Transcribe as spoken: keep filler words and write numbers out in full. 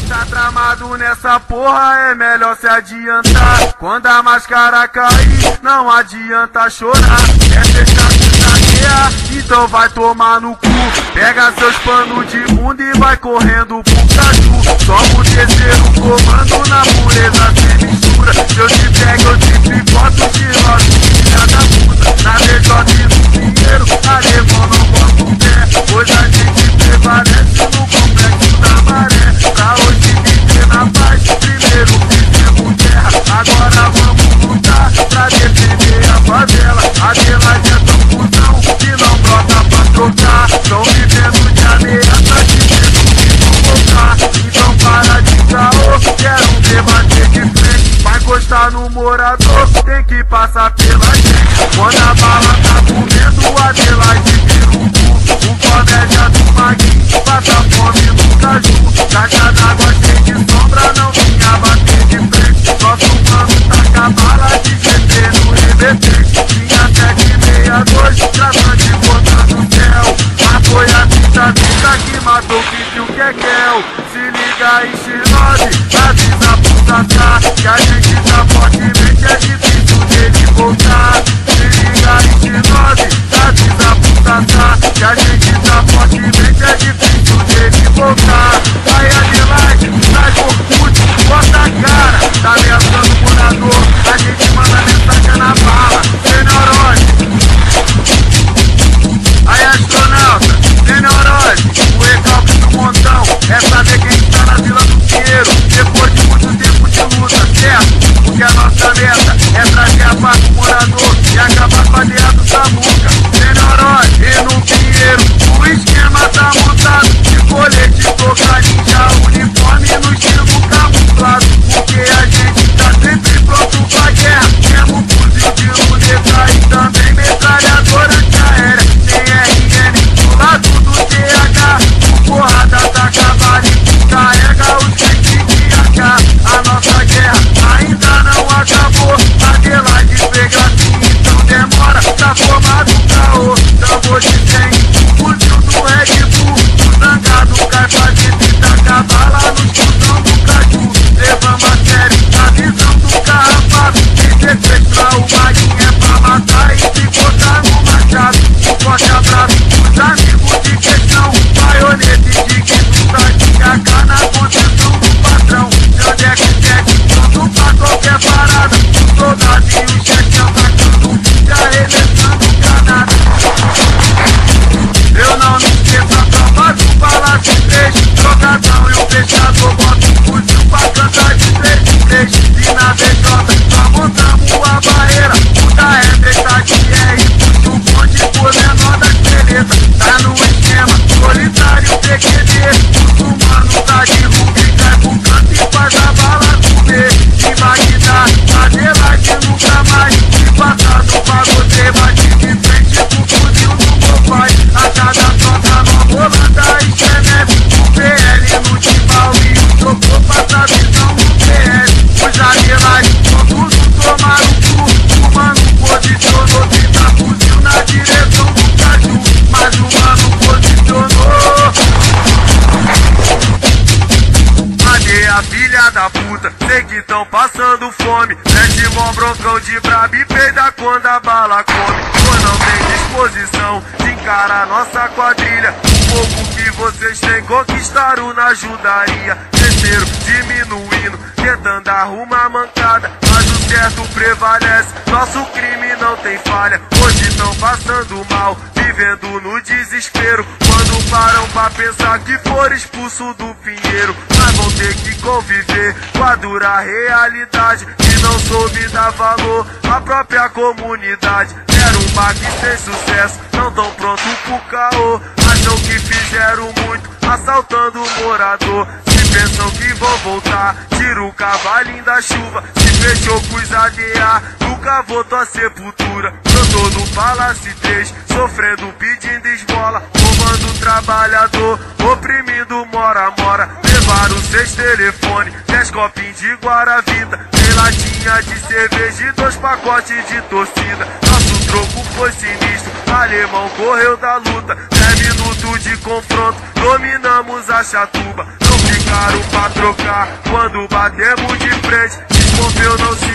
Tá tramado nessa porra, é melhor se adiantar. Quando a máscara cair, não adianta chorar. É fechar com cadeia, então vai tomar no cu. Pega seus panos de bunda e vai correndo pro caju. Toma o terceiro comando na pureza sem mistura. Se eu te pego, eu te picoto de lote, filha da puta. Na D J e no Pinheiro, alemão não bota o pé. Hoje a gente prevalece no complexo da maré. Pra hoje viver na paz, primeiro fizemos guerra. Agora vamos lutar pra defender a favela. Adelaide é tão cuzão que não brota pra trocar. Tão vivendo de ameaça, dizendo que vão voltar. Então para de caô, quero ver bater de frente. Vai encostar no morador, tem que passar pela gente. Quando a bala tá comendo, Adelaide vira um cu. O comédia do Maguinho passa fome no caju. Caixa d'água cheia de sombra, não vinha bater de frente. Nosso mano taca a bala de G T no R B T. Tinha sete e meia dois, traçante botar no céu. Mas foi a vida vida que matou que viu que é Kel. Se liga aí, X nove, avisa pro Sassá que a gente tá fortemente, é difícil dele voltar. Se liga aí, X nove, avisa pro Sassá que a gente tá fortemente, é difícil dele voltar. Aí Adelaide, sai por puto, bota a cara. Tá ameaçando o morador, a gente manda mensagem na bala. Sem neurose. Aí astronauta, sem neurose. O recalque do montão é saber quem está na Vila do Pinheiro. Depois de muito tempo de luta, certo? Porque a nossa meta é trazer a paz pro morador e acabar com a ideia do Samuca. Sem neurose, e no Pinheiro o esquema tá montado. De colete, toca ninja, uniforme no estilo camuflado. Porque a gente tá sempre pronto pra guerra. Temos fuzil de luneta e também metralhadora antiaérea. Tem R N do lado do T H. O porrada tá cavalo e carrega os kits de A K. A nossa guerra ainda não acabou. Adelaide pega assim, então demora. Tá formado o caô, tambor de cem. Fuzil do Red Bull, o zangado cai pra dentro e taca bala no escutão do caju. Levamos a sério a visão do carrapato. Quem sequestra o Maguinho é pra matar e se botar no machado. Um forte abraço pros amigos de questão. Baionete de que tu tá de A K na condição do patrão. Jandex Jack, pronto pra qualquer parada. O soldado e o chefe atacando, já arremessando granada. Eu não me esqueço a tropa do Palácio três. Jogadão e o fechador, bota o fuzil pra cantar de três em três. E na D J só montamos a barreira. O da R tá de R, puxa o bonde por menor das belezas. Tá no esquema, solitário P Q D. O humano tá de Hulk, cai pro canto e faz a bala comer. Em Bagdá, Adelaide nunca mais. E passado pra você, bate de frente com o fuzil do Popeye. A cada troca nova Holanda e Geneve. O P L no Timbal e o trocou passa visão no P L. Os Adelaide todos tomaram o cu. O mano posicionou, tenta fuzil na direção do caju. Mas o mano posicionou. Cadê a filha da puta? Sei que tão passando fome. Mete mó broncão de brabo e peida quando a bala come. Ou não tem disposição de encarar nossa quadrilha. O pouco que vocês têm conquistaram na ajudaria. Terceiro, diminuindo, tentando arrumar mancada. Mas o certo prevalece, nosso crime não tem falha. Hoje tão passando mal, vivendo no desespero. Quando param pra pensar que foram expulso do Pinheiro. Mas vão ter que conviver com a dura realidade. Que não soube dar valor à própria comunidade. Era um baque sem sucesso, não tão pronto pro caô. Acham que fizeram muito, assaltando o morador. Se pensam que vão voltar, tira o cavalinho da chuva. Se fechou com os A D A, nunca voltou à sepultura. Brotou no Palácio três, sofrendo, pedindo esmola. Roubando o trabalhador, oprimindo mora-mora. Levaram seis telefones, dez copinhos de Guaravita. Tem latinha de cerveja e dois pacotes de torcida. Nosso troco foi sinistro, alemão correu da luta. Dez minutos de confronto, dominamos a chatuba. Não de caro pra trocar. Quando batemos de frente, desmoveu, não se